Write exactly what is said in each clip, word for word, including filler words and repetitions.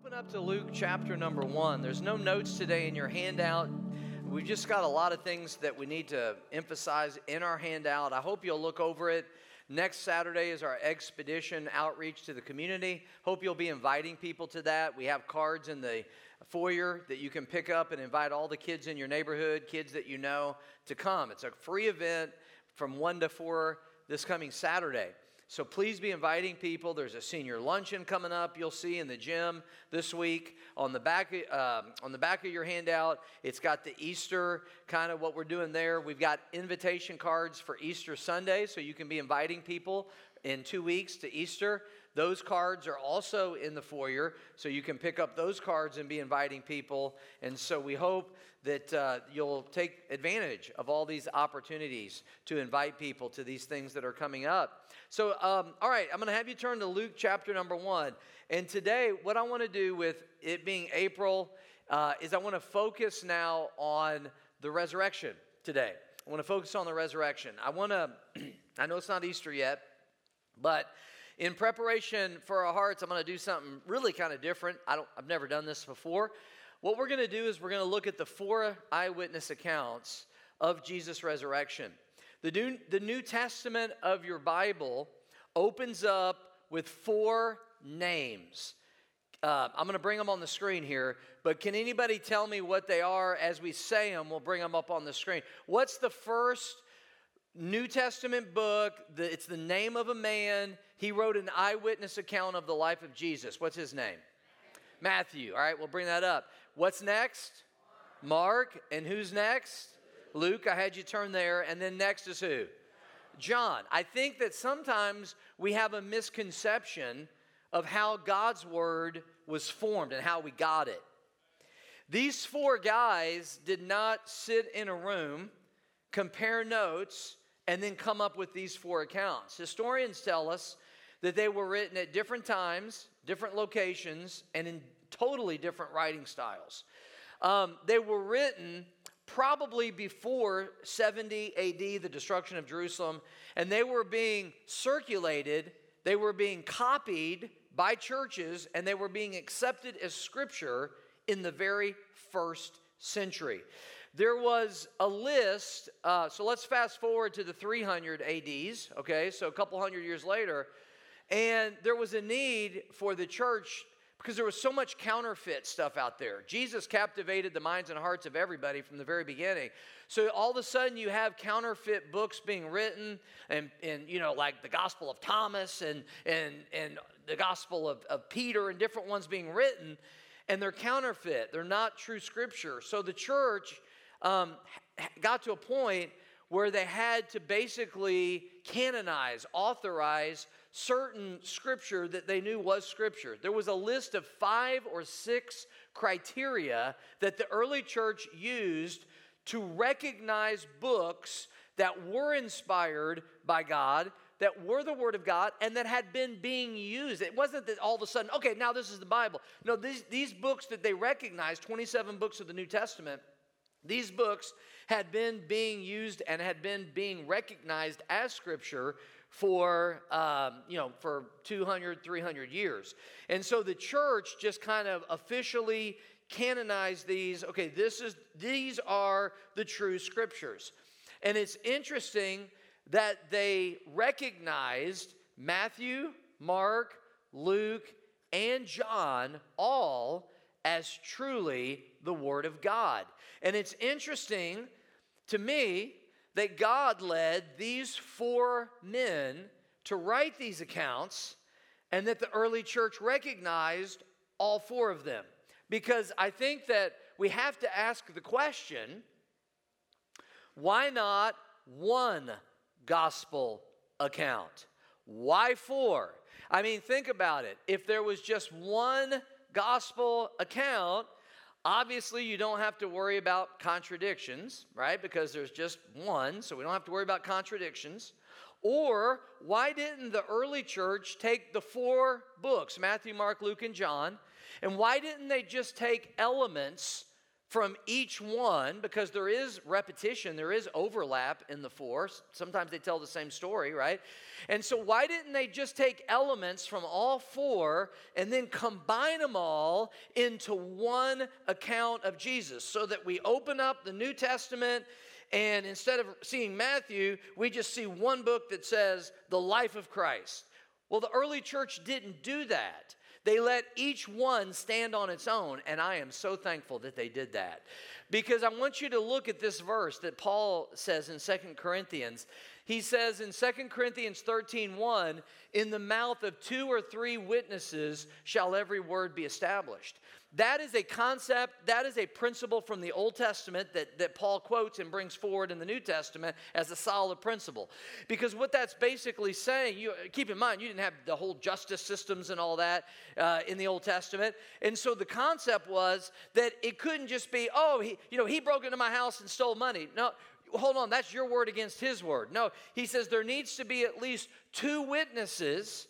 Open up to Luke chapter number one. There's no notes today in your handout. We've just got a lot of things that we need to emphasize in our handout. I hope you'll look over it. Next Saturday is our expedition outreach to the community. Hope you'll be inviting people to that. We have cards in the foyer that you can pick up and invite all the kids in your neighborhood, kids that you know, to come. It's a free event from one to four this coming Saturday. So please be inviting people. There's a senior luncheon coming up you'll see in the gym this week. On the back, uh, on the back of your handout, it's got the Easter, kind of what we're doing there. We've got invitation cards for Easter Sunday, so you can be inviting people in two weeks to Easter. Those cards are also in the foyer, so you can pick up those cards and be inviting people. And so we hope that uh, you'll take advantage of all these opportunities to invite people to these things that are coming up. So, um, all right, I'm going to have you turn to Luke chapter number one. And today, what I want to do with it being April uh, is I want to focus now on the resurrection today. I want to focus on the resurrection. I want to, I know it's not Easter yet, but in preparation for our hearts, I'm going to do something really kind of different. I don't, I've never done this before. What we're going to do is we're going to look at the four eyewitness accounts of Jesus' resurrection. The New, the New Testament of your Bible opens up with four names. Uh, I'm going to bring them on the screen here, but can anybody tell me what they are as we say them? We'll bring them up on the screen. What's the first New Testament book? The, it's the name of a man. He wrote an eyewitness account of the life of Jesus. What's his name? Matthew. All right, we'll bring that up. What's next? Mark. And who's next? Luke. I had you turn there. And then next is who? John. I think that sometimes we have a misconception of how God's word was formed and how we got it. These four guys did not sit in a room, compare notes, and then come up with these four accounts. Historians tell us that they were written at different times, different locations, and in totally different writing styles. Um, they were written probably before seventy A D, the destruction of Jerusalem, and they were being circulated, they were being copied by churches, and they were being accepted as scripture in the very first century. There was a list, uh, so let's fast forward to the three hundred A Ds, okay, so a couple hundred years later, and there was a need for the church because there was so much counterfeit stuff out there. Jesus captivated the minds and hearts of everybody from the very beginning. So all of a sudden you have counterfeit books being written, and, and you know, like the Gospel of Thomas and, and, and the Gospel of, of Peter and different ones being written, and they're counterfeit. They're not true scripture. So the church um, got to a point where they had to basically canonize, authorize certain scripture that they knew was scripture. There was a list of five or six criteria that the early church used to recognize books that were inspired by God, that were the Word of God, and that had been being used. It wasn't that all of a sudden, okay, now this is the Bible. No, these, these books that they recognized, twenty-seven books of the New Testament, these books had been being used and had been being recognized as scripture for, um, you know, for two hundred, three hundred years. And so the church just kind of officially canonized these. Okay, this is, these are the true scriptures. And it's interesting that they recognized Matthew, Mark, Luke, and John all as truly the Word of God. And it's interesting to me that God led these four men to write these accounts, and that the early church recognized all four of them. Because I think that we have to ask the question, why not one gospel account? Why four? I mean, think about it. If there was just one gospel account, obviously you don't have to worry about contradictions, right? Because there's just one, so we don't have to worry about contradictions. Or why didn't the early church take the four books, Matthew, Mark, Luke, and John, and why didn't they just take elements from each one, because there is repetition, there is overlap in the four. Sometimes they tell the same story, right? And so why didn't they just take elements from all four and then combine them all into one account of Jesus, so that we open up the New Testament and instead of seeing Matthew, we just see one book that says the life of Christ? Well, the early church didn't do that. They let each one stand on its own, and I am so thankful that they did that. Because I want you to look at this verse that Paul says in Second Corinthians. He says in Second Corinthians thirteen one, in the mouth of two or three witnesses shall every word be established. That is a concept, that is a principle from the Old Testament that, that Paul quotes and brings forward in the New Testament as a solid principle. Because what that's basically saying, you keep in mind, you didn't have the whole justice systems and all that uh, in the Old Testament. And so the concept was that it couldn't just be, oh, he, you know, he broke into my house and stole money. No, hold on, that's your word against his word. No, he says there needs to be at least two witnesses,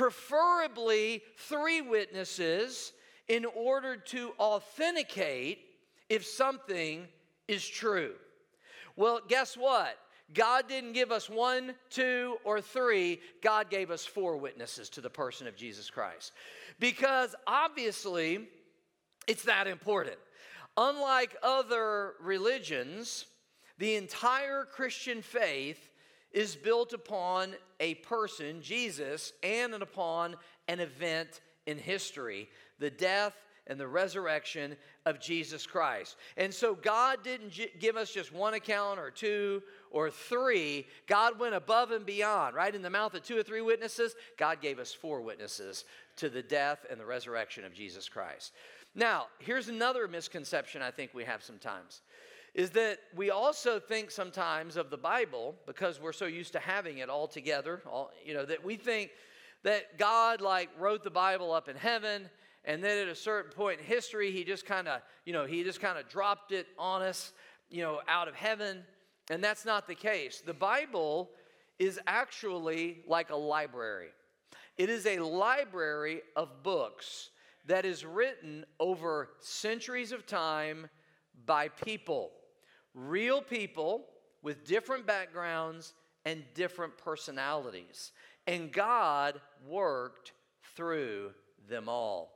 preferably three witnesses, in order to authenticate if something is true. Well, guess what? God didn't give us one, two, or three. God gave us four witnesses to the person of Jesus Christ. Because obviously, it's that important. Unlike other religions, the entire Christian faith is built upon a person, Jesus, and upon an event in history, the death and the resurrection of Jesus Christ. And so God didn't j- give us just one account or two or three. God went above and beyond, right? In the mouth of two or three witnesses, God gave us four witnesses to the death and the resurrection of Jesus Christ. Now, here's another misconception I think we have sometimes, is that we also think sometimes of the Bible, because we're so used to having it all together, all, you know, that we think that God like wrote the Bible up in heaven, and then at a certain point in history, he just kind of, you know, he just kind of dropped it on us, you know, out of heaven. And that's not the case. The Bible is actually like a library. It is a library of books that is written over centuries of time by people, real people with different backgrounds and different personalities. And God worked through them all.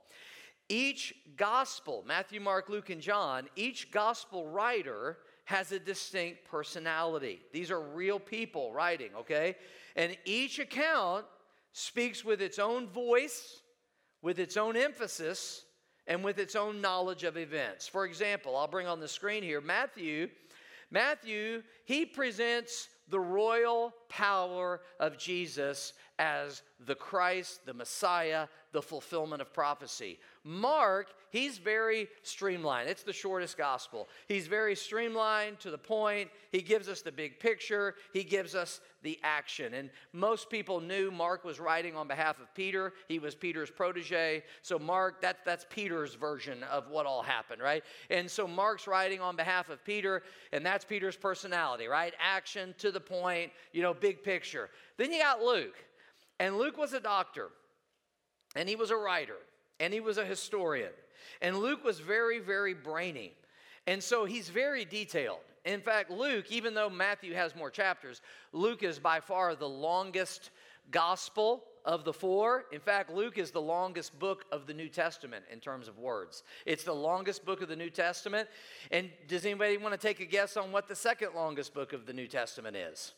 Each gospel, Matthew, Mark, Luke, and John, each gospel writer has a distinct personality. These are real people writing, okay? And each account speaks with its own voice, with its own emphasis, and with its own knowledge of events. For example, I'll bring on the screen here, Matthew. Matthew, he presents the royal power of Jesus as the Christ, the Messiah, the fulfillment of prophecy. Mark, he's very streamlined. It's the shortest gospel. He's very streamlined, to the point. He gives us the big picture. He gives us the action. And most people knew Mark was writing on behalf of Peter. He was Peter's protege. So Mark, that, that's Peter's version of what all happened, right? And so Mark's writing on behalf of Peter, and that's Peter's personality, right? Action, to the point, you know, big picture. Then you got Luke. And Luke was a doctor, and he was a writer, and he was a historian. And Luke was very, very brainy. And so he's very detailed. In fact, Luke, even though Matthew has more chapters, Luke is by far the longest gospel of the four. In fact, Luke is the longest book of the New Testament in terms of words. It's the longest book of the New Testament. And does anybody want to take a guess on what the second longest book of the New Testament is?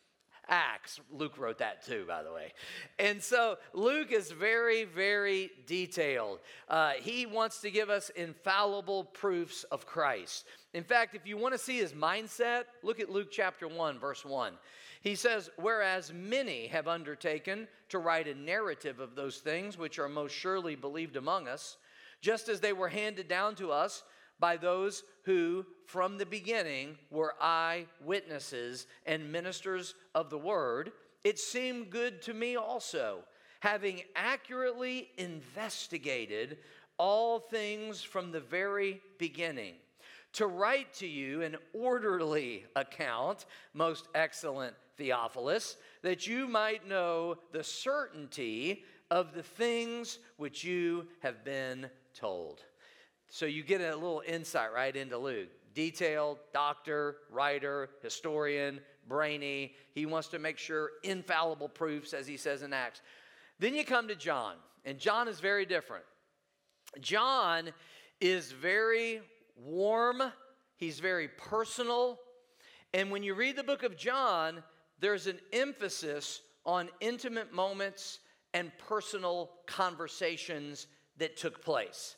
Acts. Luke wrote that too, by the way. And so Luke is very, very detailed. Uh, he wants to give us infallible proofs of Christ. In fact, if you want to see his mindset, look at Luke chapter one, verse one. He says, whereas many have undertaken to write a narrative of those things which are most surely believed among us, just as they were handed down to us by those who from the beginning were eyewitnesses and ministers of the word, it seemed good to me also, having accurately investigated all things from the very beginning, to write to you an orderly account, most excellent Theophilus, that you might know the certainty of the things which you have been told. So you get a little insight right into Luke. Detailed, doctor, writer, historian, brainy. He wants to make sure infallible proofs, as he says in Acts. Then you come to John, and John is very different. John is very warm. He's very personal. And when you read the book of John, there's an emphasis on intimate moments and personal conversations that took place.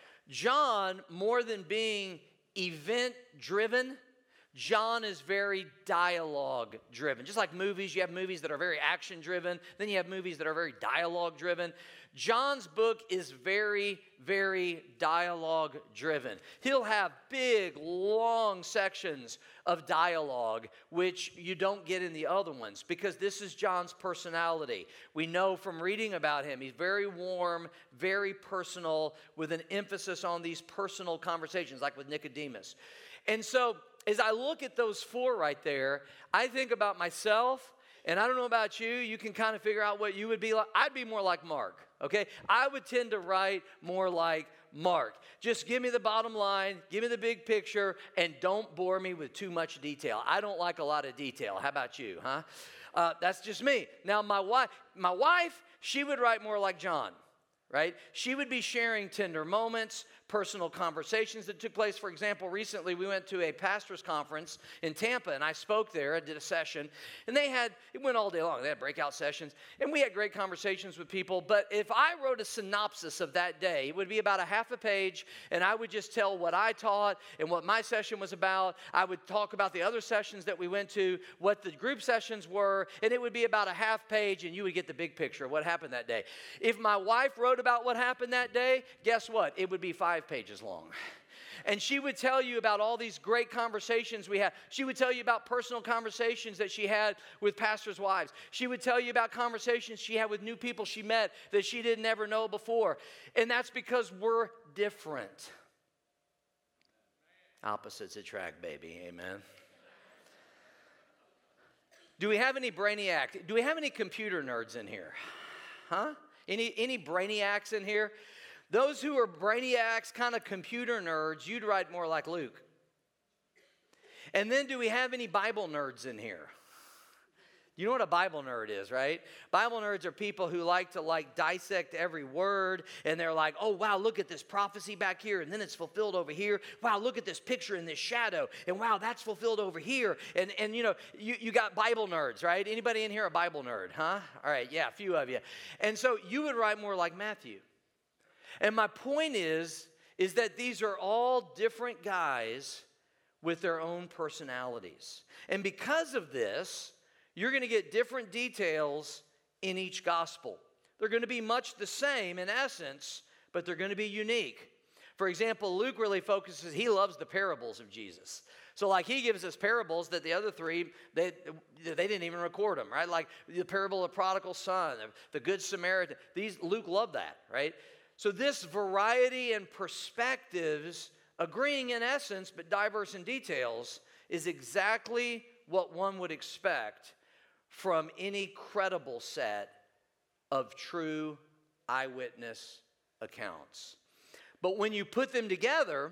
John, more than being event-driven, John is very dialogue-driven. Just like movies, you have movies that are very action-driven. Then you have movies that are very dialogue-driven. John's book is very, very dialogue-driven. He'll have big, long sections of dialogue, which you don't get in the other ones, because this is John's personality. We know from reading about him, he's very warm, very personal, with an emphasis on these personal conversations, like with Nicodemus. And so, as I look at those four right there, I think about myself, and I don't know about you, you can kind of figure out what you would be like. I'd be more like Mark, okay? I would tend to write more like Mark. Just give me the bottom line, give me the big picture, and don't bore me with too much detail. I don't like a lot of detail. How about you, huh? Uh, that's just me. Now, my wife, my wife, she would write more like John, right? She would be sharing tender moments, personal conversations that took place. For example, recently we went to a pastor's conference in Tampa, and I spoke there. I did a session, and they had, it went all day long. They had breakout sessions, and we had great conversations with people. But if I wrote a synopsis of that day, it would be about a half a page, and I would just tell what I taught and what my session was about. I would talk about the other sessions that we went to, what the group sessions were, and it would be about a half page, and you would get the big picture of what happened that day. If my wife wrote about what happened that day, guess what? It would be five pages long. And she would tell you about all these great conversations we had. She would tell you about personal conversations that she had with pastors' wives. She would tell you about conversations she had with new people she met that she didn't ever know before. And that's because we're different. Opposites attract, baby. Amen. Do we have any brainiacs? Do we have any computer nerds in here? Huh? Any, any brainiacs in here? Those who are brainiacs, kind of computer nerds, you'd write more like Luke. And then do we have any Bible nerds in here? You know what a Bible nerd is, right? Bible nerds are people who like to like dissect every word, and they're like, oh, wow, look at this prophecy back here, and then it's fulfilled over here. Wow, look at this picture in this shadow, and wow, that's fulfilled over here. And, and you know, you, you got Bible nerds, right? Anybody in here a Bible nerd, huh? All right, yeah, a few of you. And so you would write more like Matthew. And my point is, is that these are all different guys with their own personalities. And because of this, you're going to get different details in each gospel. They're going to be much the same in essence, but they're going to be unique. For example, Luke really focuses, he loves the parables of Jesus. So like he gives us parables that the other three, they, they didn't even record them, right? Like the parable of the prodigal son, the good Samaritan. These, Luke loved that, right? So this variety and perspectives, agreeing in essence but diverse in details, is exactly what one would expect from any credible set of true eyewitness accounts. But when you put them together,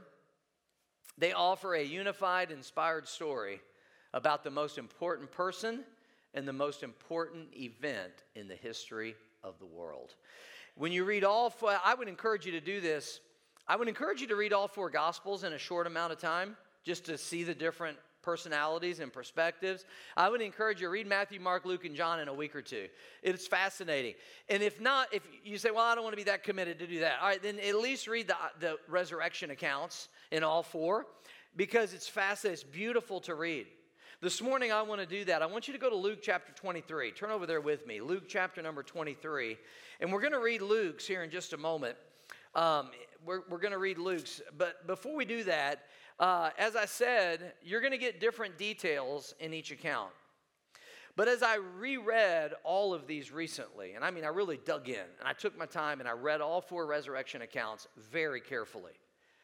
they offer a unified, inspired story about the most important person and the most important event in the history of the world. When you read all four, I would encourage you to do this. I would encourage you to read all four Gospels in a short amount of time, just to see the different personalities and perspectives. I would encourage you to read Matthew, Mark, Luke, and John in a week or two. It's fascinating. And if not, if you say, well, I don't want to be that committed to do that, all right, then at least read the, the resurrection accounts in all four, because it's fascinating. It's beautiful to read. This morning, I want to do that. I want you to go to Luke chapter twenty-three. Turn over there with me. Luke chapter number twenty-three. And we're going to read Luke's here in just a moment. Um, we're we're going to read Luke's. But before we do that, uh, as I said, you're going to get different details in each account. But as I reread all of these recently, and I mean, I really dug in, and I took my time, and I read all four resurrection accounts very carefully,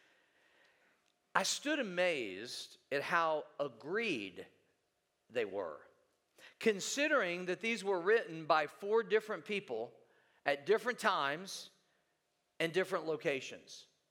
I stood amazed at how agreed they were, considering that these were written by four different people at different times and different locations.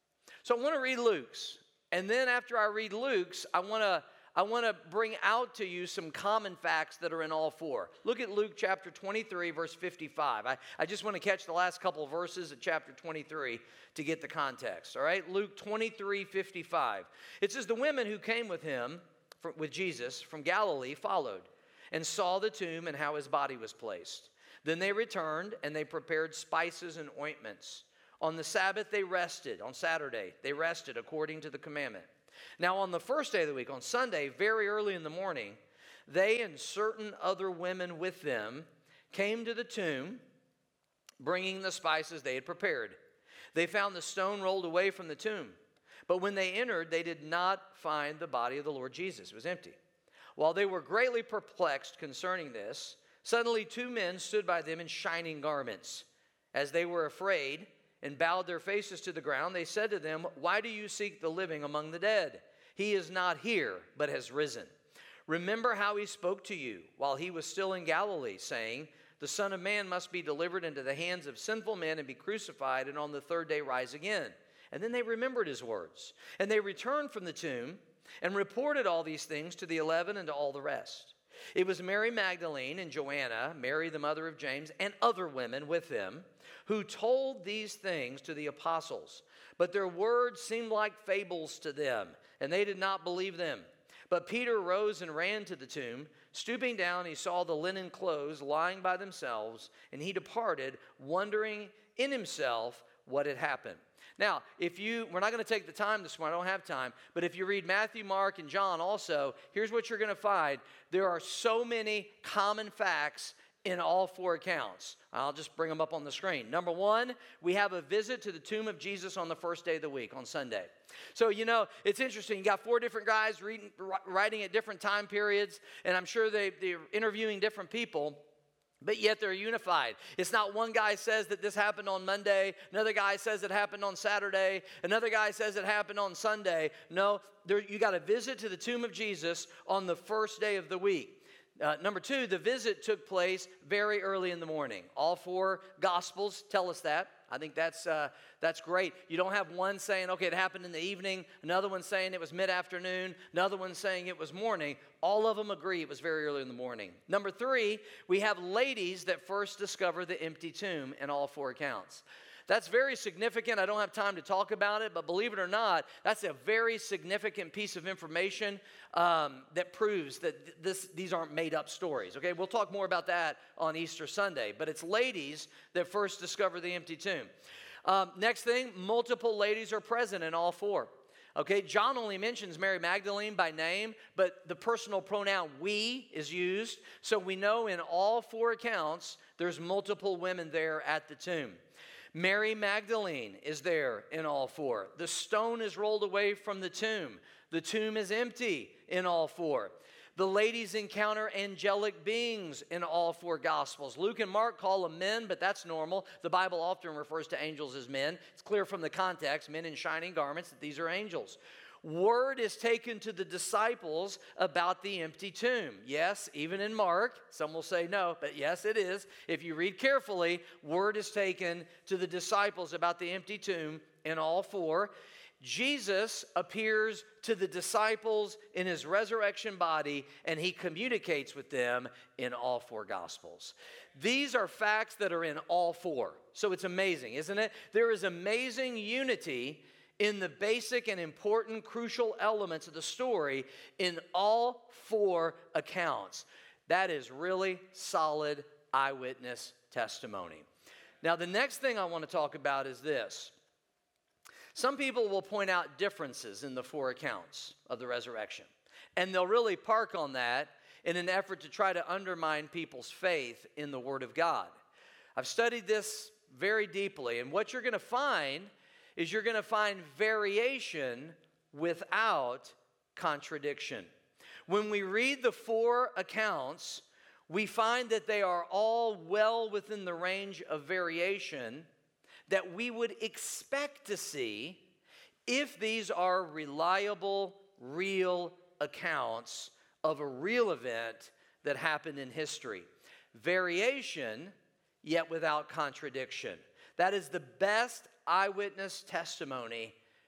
So I want to read Luke's. And then after I read Luke's, I want to I want to bring out to you some common facts that are in all four. Look at Luke chapter twenty-three, verse fifty-five. I, I just want to catch the last couple of verses of chapter twenty-three to get the context. All right, Luke twenty-three, fifty-five. It says, the women who came with him, for, with Jesus from Galilee, followed and saw the tomb and how his body was placed. Then they returned and they prepared spices and ointments. On the Sabbath they rested. On Saturday they rested according to the commandment. Now on the first day of the week, on Sunday, very early in the morning, they and certain other women with them came to the tomb, bringing the spices they had prepared. They found the stone rolled away from the tomb. But when they entered, they did not find the body of the Lord Jesus. It was empty. While they were greatly perplexed concerning this, suddenly two men stood by them in shining garments. As they were afraid and bowed their faces to the ground, they said to them, why do you seek the living among the dead? He is not here, but has risen. Remember how he spoke to you while he was still in Galilee, saying, the Son of Man must be delivered into the hands of sinful men and be crucified, and on the third day rise again. And then they remembered his words. And they returned from the tomb and reported all these things to the eleven and to all the rest. It was Mary Magdalene and Joanna, Mary the mother of James, and other women with them, who told these things to the apostles. But their words seemed like fables to them, and they did not believe them. But Peter rose and ran to the tomb. Stooping down, he saw the linen clothes lying by themselves, and he departed, wondering in himself what had happened. Now, if you, we're not going to take the time this morning, I don't have time, but if you read Matthew, Mark, and John also, here's what you're going to find. There are so many common facts in all four accounts. I'll just bring them up on the screen. Number one, we have a visit to the tomb of Jesus on the first day of the week, on Sunday. So, you know, it's interesting. You got four different guys reading, writing at different time periods, and I'm sure they, they're interviewing different people. But yet they're unified. It's not one guy says that this happened on Monday, another guy says it happened on Saturday, another guy says it happened on Sunday. No, there, you got a visit to the tomb of Jesus on the first day of the week. Uh, number two, the visit took place very early in the morning. All four Gospels tell us that. I think that's uh, that's great. You don't have one saying, okay, it happened in the evening, another one saying it was mid-afternoon, another one saying it was morning. All of them agree it was very early in the morning. Number three, we have ladies that first discover the empty tomb in all four accounts. That's very significant. I don't have time to talk about it, but believe it or not, that's a very significant piece of information um, that proves that this, these aren't made-up stories. Okay, we'll talk more about that on Easter Sunday, but it's ladies that first discover the empty tomb. Um, next thing, multiple ladies are present in all four. Okay, John only mentions Mary Magdalene by name, but the personal pronoun we is used, so we know in all four accounts there's multiple women there at the tomb. Mary Magdalene is there in all four. The stone is rolled away from the tomb. The tomb is empty in all four. The ladies encounter angelic beings in all four Gospels. Luke and Mark call them men, but that's normal. The Bible often refers to angels as men. It's clear from the context, men in shining garments, that these are angels. Word is taken to the disciples about the empty tomb. Yes, even in Mark, some will say no, but yes, it is. If you read carefully, word is taken to the disciples about the empty tomb in all four. Jesus appears to the disciples in his resurrection body, and he communicates with them in all four Gospels. These are facts that are in all four. So it's amazing, isn't it? There is amazing unity in the basic and important crucial elements of the story in all four accounts. That is really solid eyewitness testimony. Now, the next thing I want to talk about is this. Some people will point out differences in the four accounts of the resurrection, and they'll really park on that in an effort to try to undermine people's faith in the Word of God. I've studied this very deeply, and what you're going to find is you're going to find variation without contradiction. When we read the four accounts, we find that they are all well within the range of variation that we would expect to see if these are reliable, real accounts of a real event that happened in history. Variation, yet without contradiction. That is the best eyewitness testimony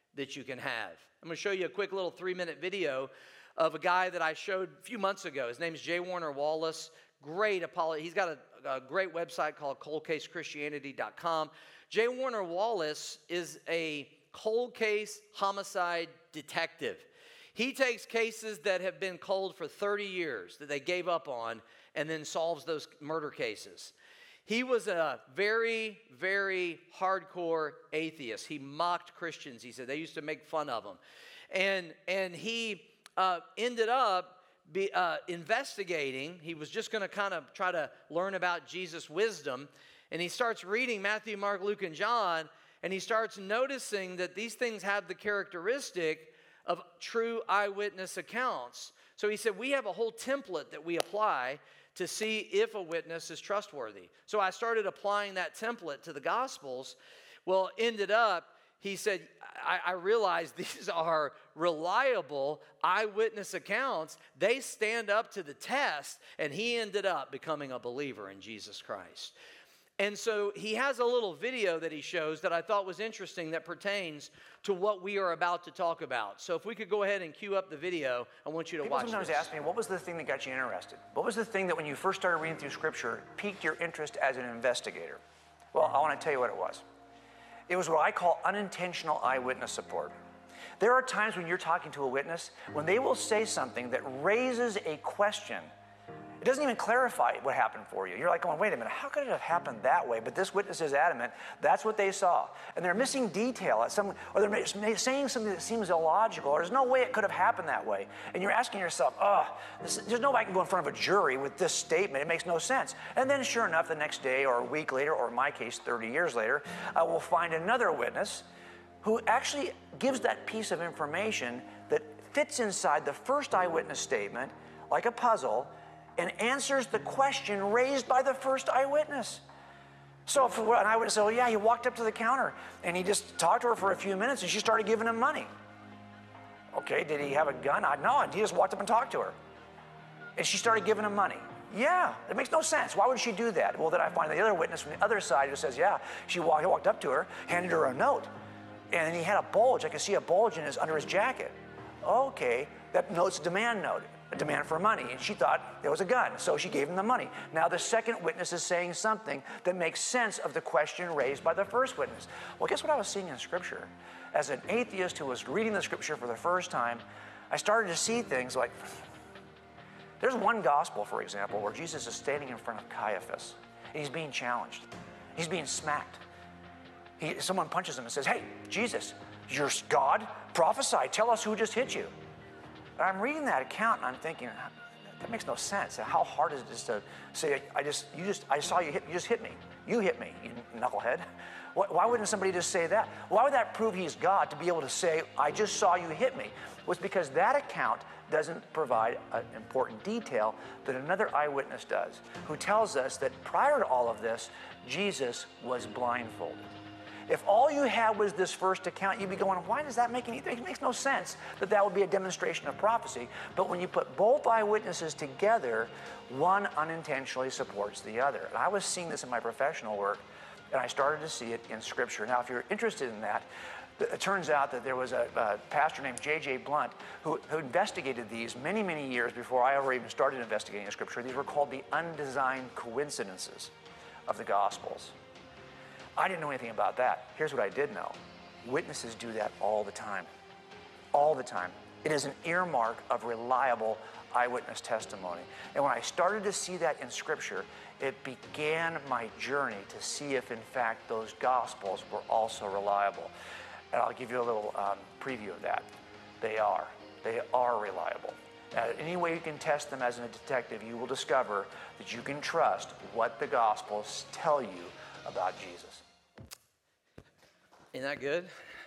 that you can have. I'm going to show you a quick little three-minute video of a guy that I showed a few months ago. His name is J. Warner Wallace. Great apology. He's got a, a great website called cold case christianity dot com. J. Warner Wallace is a cold case homicide detective. He takes cases that have been cold for thirty years that they gave up on and then solves those murder cases. He was a very, very hardcore atheist. He mocked Christians. He said they used to make fun of him. And, and he uh, ended up be, uh, investigating. He was just going to kind of try to learn about Jesus' wisdom. And he starts reading Matthew, Mark, Luke, and John. And he starts noticing that these things have the characteristic of true eyewitness accounts. So he said, we have a whole template that we apply to see if a witness is trustworthy. So I started applying that template to the Gospels. Well, ended up, he said, I, I realized these are reliable eyewitness accounts. They stand up to the test, and he ended up becoming a believer in Jesus Christ. And so he has a little video that he shows that I thought was interesting that pertains to what we are about to talk about. So if we could go ahead and cue up the video, I want you to People watch this. sometimes ask me, what was the thing that got you interested? What was the thing that when you first started reading through Scripture piqued your interest as an investigator? Well, I want to tell you what it was. It was what I call unintentional eyewitness support. There are times when you're talking to a witness when they will say something that raises a question. It doesn't even clarify what happened for you. You're like going, wait a minute, how could it have happened that way? But this witness is adamant. That's what they saw. And they're missing detail, at some, or they're saying something that seems illogical, or there's no way it could have happened that way. And you're asking yourself, oh, this, there's no way I can go in front of a jury with this statement. It makes no sense. And then sure enough, the next day or a week later, or in my case, thirty years later, uh, we'll find another witness who actually gives that piece of information that fits inside the first eyewitness statement like a puzzle, and answers the question raised by the first eyewitness. So if an eyewitness said, oh yeah, he walked up to the counter and he just talked to her for a few minutes and she started giving him money. Okay, did he have a gun? I No, he just walked up and talked to her. And she started giving him money. Yeah, it makes no sense. Why would she do that? Well, then I find the other witness from the other side who says, yeah, she walked, he walked up to her, handed her a note, and then he had a bulge. I could see a bulge in his, under his jacket. Okay, that note's a demand note. A demand for money, and she thought there was a gun, so she gave him the money. Now the second witness is saying something that makes sense of the question raised by the first witness. Well, guess what I was seeing in Scripture? As an atheist who was reading the Scripture for the first time, I started to see things like, there's one gospel, for example, where Jesus is standing in front of Caiaphas, and he's being challenged. He's being smacked. He, someone punches him and says, hey, Jesus, you're God? Prophesy, tell us who just hit you. I'm reading that account and I'm thinking, that makes no sense. How hard is it just to say, I just, you just, I saw you hit, you just hit me. You hit me, you knucklehead. Why wouldn't somebody just say that? Why would that prove he's God to be able to say, I just saw you hit me? Well, it's because that account doesn't provide an important detail that another eyewitness does, who tells us that prior to all of this, Jesus was blindfolded. If all you had was this first account, you'd be going, why does that make any, it makes no sense that that would be a demonstration of prophecy. But when you put both eyewitnesses together, one unintentionally supports the other. And I was seeing this in my professional work, and I started to see it in Scripture. Now, if you're interested in that, it turns out that there was a, a pastor named J J Blunt who, who investigated these many, many years before I ever even started investigating the Scripture. These were called the undesigned coincidences of the Gospels. I didn't know anything about that. Here's what I did know. Witnesses do that all the time. All the time. It is an earmark of reliable eyewitness testimony. And when I started to see that in Scripture, it began my journey to see if, in fact, those Gospels were also reliable. And I'll give you a little um, preview of that. They are. They are reliable. Uh, any way you can test them as a detective, you will discover that you can trust what the Gospels tell you about Jesus. Isn't that good?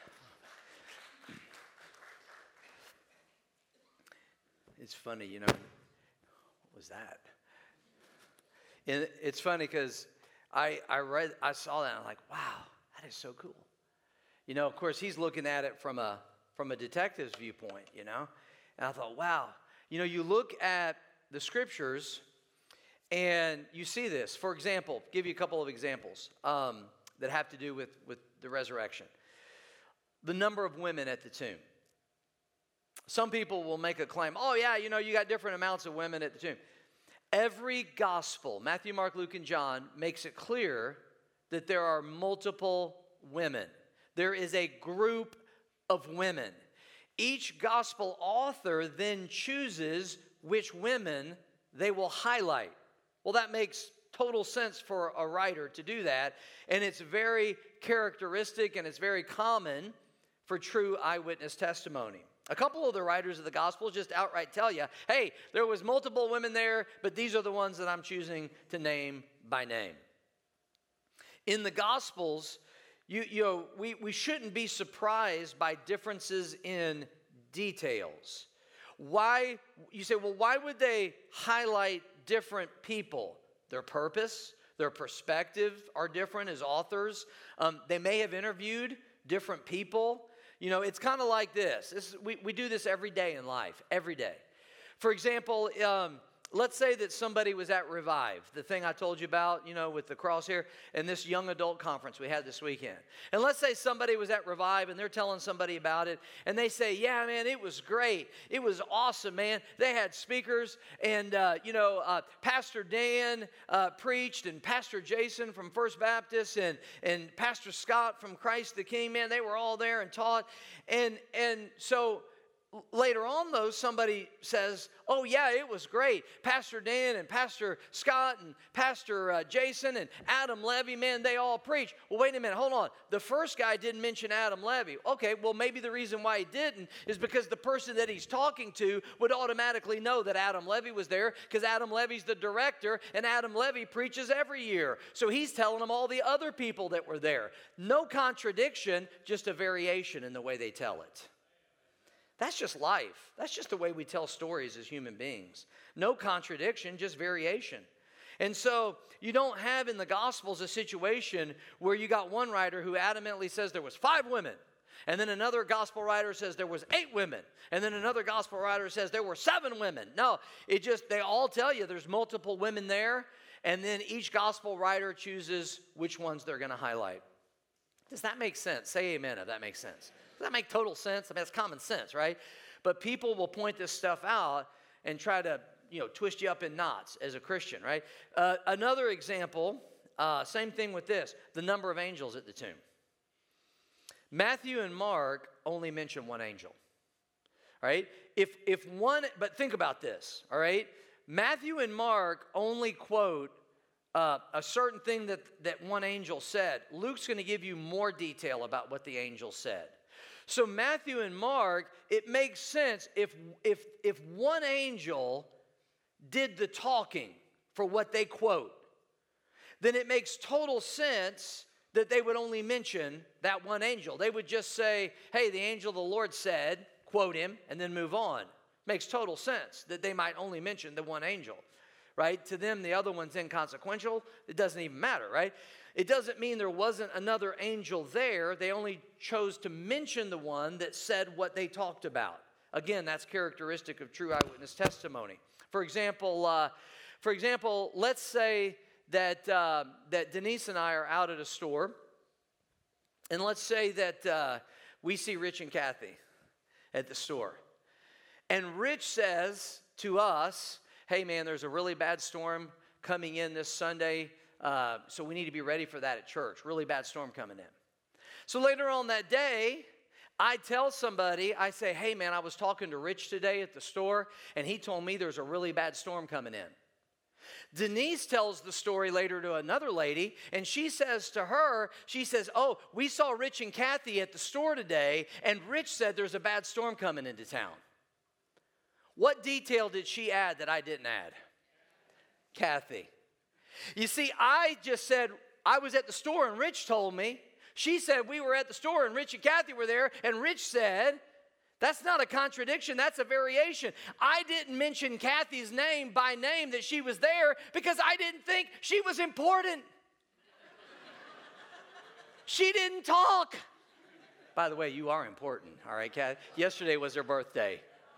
It's funny, you know, what was that? And it's funny because I, I read, I saw that and I'm like, wow, that is so cool. You know, of course, he's looking at it from a from a detective's viewpoint, you know. And I thought, wow. You know, you look at the Scriptures and you see this. For example, give you a couple of examples um, that have to do with, with the resurrection. the number of women at the tomb. Some people will make a claim, oh yeah, you know, you got different amounts of women at the tomb. Every gospel, Matthew, Mark, Luke, and John, makes it clear that there are multiple women. There is a group of women. Each gospel author then chooses which women they will highlight. Well, that makes total sense for a writer to do that, and it's very characteristic and it's very common for true eyewitness testimony. A couple of the writers of the Gospels just outright tell you, hey, there was multiple women there, but these are the ones that I'm choosing to name by name. In the Gospels, you, you know, we, we shouldn't be surprised by differences in details. Why, you say, well, why would they highlight different people? Their purpose, their perspective are different as authors. Um, they may have interviewed different people. You know, it's kind of like this. this we, we do this every day in life, every day. For example, um, let's say that somebody was at Revive, the thing I told you about, you know, with the crosshair, and this young adult conference we had this weekend. And let's say somebody was at Revive, and they're telling somebody about it, and they say, yeah, man, it was great. It was awesome, man. They had speakers, and, uh, you know, uh, Pastor Dan uh, preached, and Pastor Jason from First Baptist, and, and Pastor Scott from Christ the King, man, they were all there and taught. And, and so later on, though, somebody says, oh, yeah, it was great. Pastor Dan and Pastor Scott and Pastor uh, Jason and Adam Levy, man, they all preach. Well, wait a minute, hold on. The first guy didn't mention Adam Levy. Okay, well, maybe the reason why he didn't is because the person that he's talking to would automatically know that Adam Levy was there because Adam Levy's the director, and Adam Levy preaches every year. So he's telling them all the other people that were there. No contradiction, just a variation in the way they tell it. That's just life. That's just the way we tell stories as human beings. No contradiction, just variation. And so you don't have in the Gospels a situation where you got one writer who adamantly says there was five women, and then another gospel writer says there was eight women, and then another gospel writer says there were seven women. No, it just, they all tell you there's multiple women there, and then each gospel writer chooses which ones they're going to highlight. Does that make sense? Say amen if that makes sense. Does that make total sense? I mean, it's common sense, right? But people will point this stuff out and try to, you know, twist you up in knots as a Christian, right? Uh, another example, uh, same thing with this, the number of angels at the tomb. Matthew and Mark only mention one angel, right? If, if one, but think about this, all right? Matthew and Mark only quote uh, a certain thing that, that one angel said. Luke's going to give you more detail about what the angel said. So Matthew and Mark, it makes sense if, if, if one angel did the talking for what they quote, then it makes total sense that they would only mention that one angel. They would just say, hey, the angel of the Lord said, quote him, and then move on. Makes total sense that they might only mention the one angel, right? To them, the other one's inconsequential. It doesn't even matter, right? It doesn't mean there wasn't another angel there. They only chose to mention the one that said what they talked about. Again, that's characteristic of true eyewitness testimony. For example, uh, for example, let's say that uh, that Denise and I are out at a store, and let's say that uh, we see Rich and Kathy at the store, and Rich says to us, "Hey, man, there's a really bad storm coming in this Sunday." Uh, so we need to be ready for that at church. Really bad storm coming in. So later on that day, I tell somebody, I say, hey man, I was talking to Rich today at the store, and he told me there's a really bad storm coming in. Denise tells the story later to another lady, and she says to her, she says, oh, we saw Rich and Kathy at the store today, and Rich said there's a bad storm coming into town. What detail did she add that I didn't add? Kathy. You see, I just said I was at the store and Rich told me. She said we were at the store and Rich and Kathy were there, and Rich said, that's not a contradiction, that's a variation. I didn't mention Kathy's name by name that she was there because I didn't think she was important. She didn't talk. By the way, you are important, all right, Kathy? Yesterday was her birthday.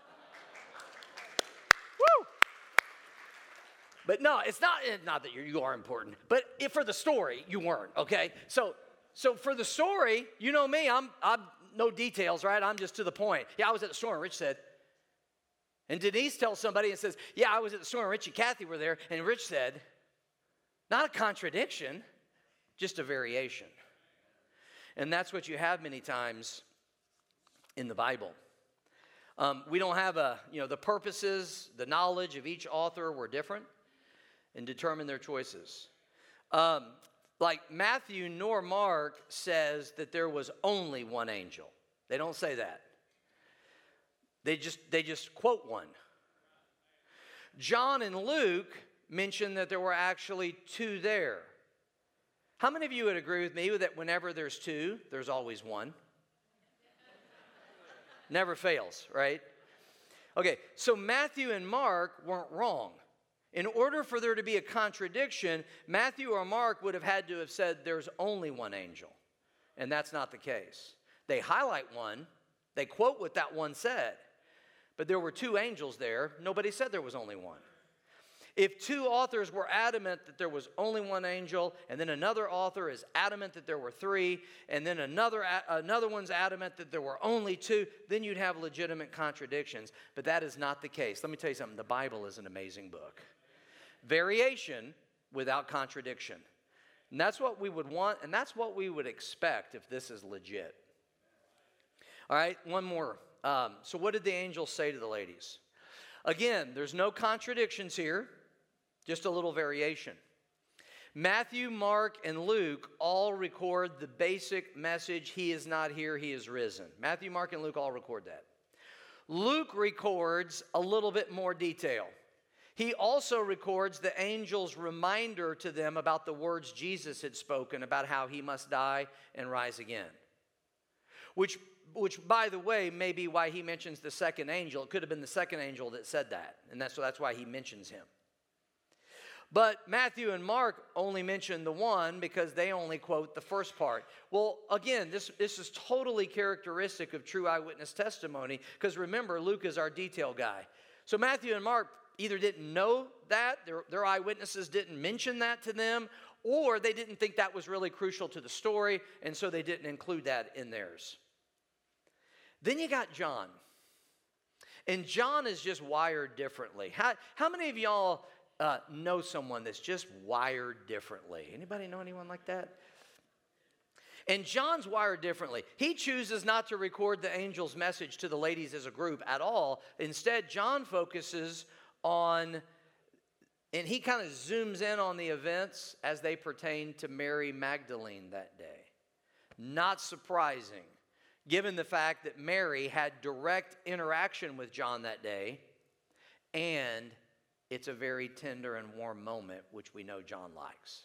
Woo! But no, it's not, not that you you are important, but if for the story, you weren't, okay? So so for the story, you know me, I'm, I'm no details, right? I'm just to the point. Yeah, I was at the store, and Rich said. And Denise tells somebody and says, yeah, I was at the store, and Rich and Kathy were there, and Rich said, not a contradiction, just a variation. And that's what you have many times in the Bible. Um, we don't have a, you know, the purposes, the knowledge of each author were different and determine their choices. Um, like Matthew nor Mark says that there was only one angel. They don't say that. They just, they just quote one. John and Luke mention that there were actually two there. How many of you would agree with me that whenever there's two, there's always one? Never fails, right? Okay, so Matthew and Mark weren't wrong. In order for there to be a contradiction, Matthew or Mark would have had to have said there's only one angel. And that's not the case. They highlight one. They quote what that one said. But there were two angels there. Nobody said there was only one. If two authors were adamant that there was only one angel, and then another author is adamant that there were three, and then another, another one's adamant that there were only two, then you'd have legitimate contradictions. But that is not the case. Let me tell you something. The Bible is an amazing book. Variation without contradiction. And that's what we would want, and that's what we would expect if this is legit. All right, one more. Um, so what did the angels say to the ladies? Again, there's no contradictions here, just a little variation. Matthew, Mark, and Luke all record the basic message, he is not here, he is risen. Matthew, Mark, and Luke all record that. Luke records a little bit more detail. He also records the angel's reminder to them about the words Jesus had spoken about how he must die and rise again. Which, which by the way, may be why he mentions the second angel. It could have been the second angel that said that, and that's, so that's why he mentions him. But Matthew and Mark only mention the one because they only quote the first part. Well, again, this, this is totally characteristic of true eyewitness testimony because remember, Luke is our detail guy. So Matthew and Mark either didn't know that, their, their eyewitnesses didn't mention that to them, or they didn't think that was really crucial to the story, and so they didn't include that in theirs. Then you got John. And John is just wired differently. How, how many of y'all uh, know someone that's just wired differently? Anybody know anyone like that? And John's wired differently. He chooses not to record the angel's message to the ladies as a group at all. Instead, John focuses on, and he kind of zooms in on the events as they pertain to Mary Magdalene that day. Not surprising, given the fact that Mary had direct interaction with John that day, and it's a very tender and warm moment, which we know John likes.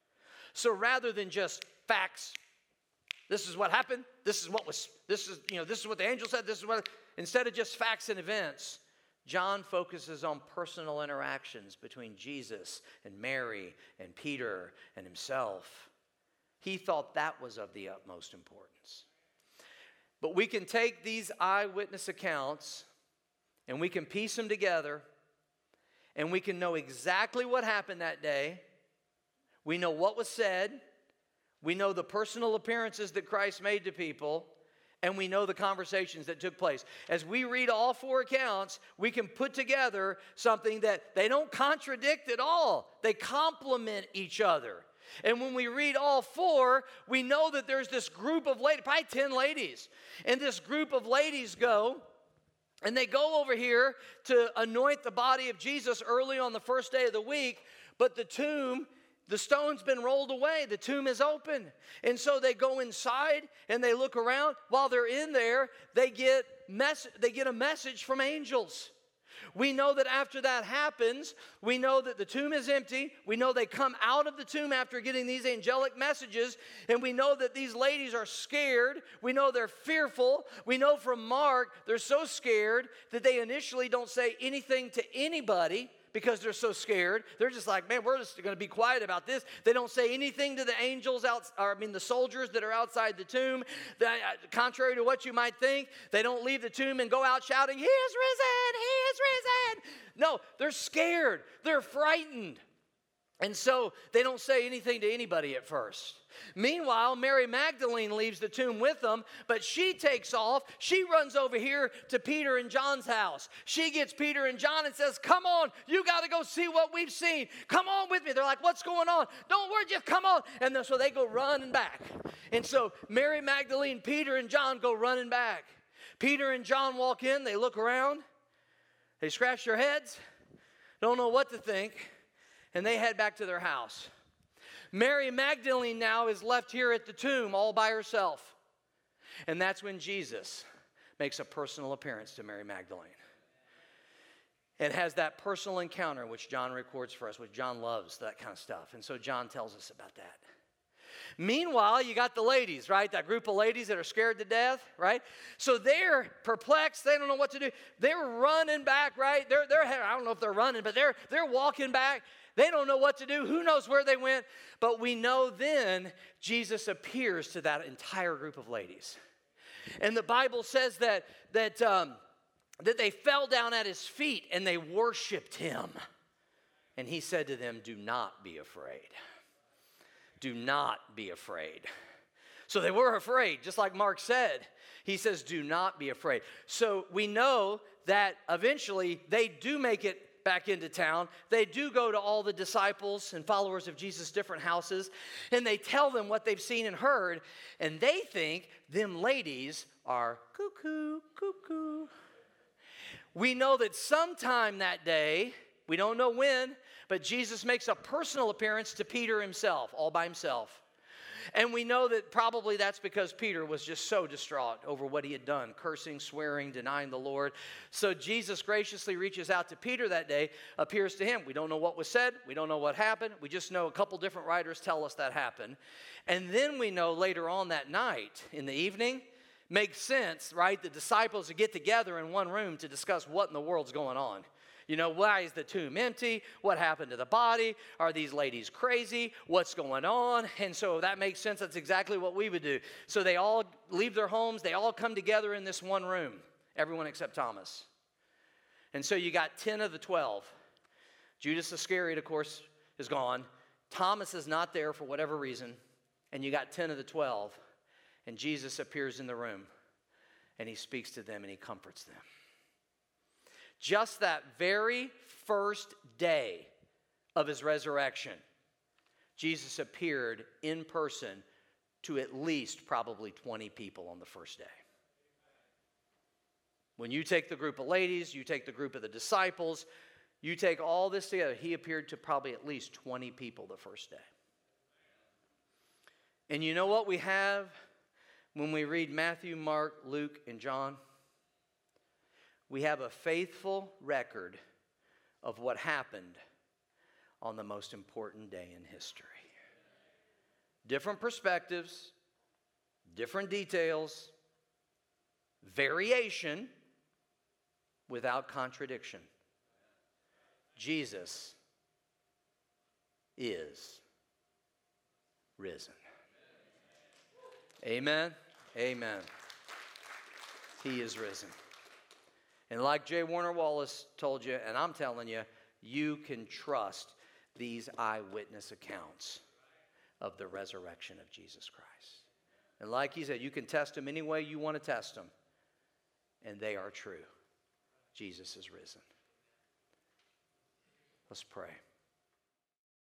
So rather than just facts, this is what happened, this is what was, this is, you know, this is what the angel said, this is what, instead of just facts and events, John focuses on personal interactions between Jesus and Mary and Peter and himself. He thought that was of the utmost importance. But we can take these eyewitness accounts and we can piece them together and we can know exactly what happened that day. We know what was said. We know the personal appearances that Christ made to people. And we know the conversations that took place. As we read all four accounts, we can put together something that they don't contradict at all. They complement each other. And when we read all four, we know that there's this group of ladies, probably ten ladies. And this group of ladies go, and they go over here to anoint the body of Jesus early on the first day of the week. But the tomb, the stone's been rolled away. The tomb is open. And so they go inside and they look around. While they're in there, they get, mess- they get a message from angels. We know that after that happens, we know that the tomb is empty. We know they come out of the tomb after getting these angelic messages. And we know that these ladies are scared. We know they're fearful. We know from Mark, they're so scared that they initially don't say anything to anybody because they're so scared. They're just like, man, we're just going to be quiet about this. They don't say anything to the angels, out, or I mean the soldiers that are outside the tomb. That, uh, contrary to what you might think, they don't leave the tomb and go out shouting, he is risen, he is risen. No, they're scared. They're frightened. And so they don't say anything to anybody at first. Meanwhile, Mary Magdalene leaves the tomb with them, but she takes off. She runs over here to Peter and John's house. She gets Peter and John and says, come on, you got to go see what we've seen. Come on with me. They're like, what's going on? Don't worry, just come on. And then, so they go running back. And so Mary Magdalene, Peter, and John go running back. Peter and John walk in. They look around. They scratch their heads. Don't know what to think. And they head back to their house. Mary Magdalene now is left here at the tomb all by herself. And that's when Jesus makes a personal appearance to Mary Magdalene. And has that personal encounter which John records for us, which John loves, that kind of stuff. And so John tells us about that. Meanwhile, you got the ladies, right? That group of ladies that are scared to death, right? So they're perplexed. They don't know what to do. They're running back, right? They're, they're I don't know if they're running, but they're, they're walking back. They don't know what to do. Who knows where they went? But we know then Jesus appears to that entire group of ladies. And the Bible says that, that, um, that they fell down at his feet and they worshiped him. And he said to them, do not be afraid. Do not be afraid. So they were afraid, just like Mark said. He says, do not be afraid. So we know that eventually they do make it back into town. They do go to all the disciples and followers of Jesus' different houses, and they tell them what they've seen and heard, and they think them ladies are cuckoo, cuckoo. We know that sometime that day, we don't know when, but Jesus makes a personal appearance to Peter himself, all by himself. And we know that probably that's because Peter was just so distraught over what he had done, cursing, swearing, denying the Lord. So Jesus graciously reaches out to Peter that day, appears to him. We don't know what was said. We don't know what happened. We just know a couple different writers tell us that happened. And then we know later on that night, in the evening, makes sense, right? The disciples would get together in one room to discuss what in the world's going on. You know, why is the tomb empty? What happened to the body? Are these ladies crazy? What's going on? And so that makes sense. That's exactly what we would do. So they all leave their homes. They all come together in this one room, everyone except Thomas. And so you got ten of the twelve. Judas Iscariot, of course, is gone. Thomas is not there for whatever reason. And you got ten of the twelve. And Jesus appears in the room. And he speaks to them and he comforts them. Just that very first day of his resurrection, Jesus appeared in person to at least probably twenty people on the first day. When you take the group of ladies, you take the group of the disciples, you take all this together, he appeared to probably at least twenty people the first day. And you know what we have when we read Matthew, Mark, Luke, and John? We have a faithful record of what happened on the most important day in history. Different perspectives, different details, variation without contradiction. Jesus is risen. Amen. Amen. He is risen. And like J. Warner Wallace told you, and I'm telling you, you can trust these eyewitness accounts of the resurrection of Jesus Christ. And like he said, you can test them any way you want to test them, and they are true. Jesus is risen. Let's pray.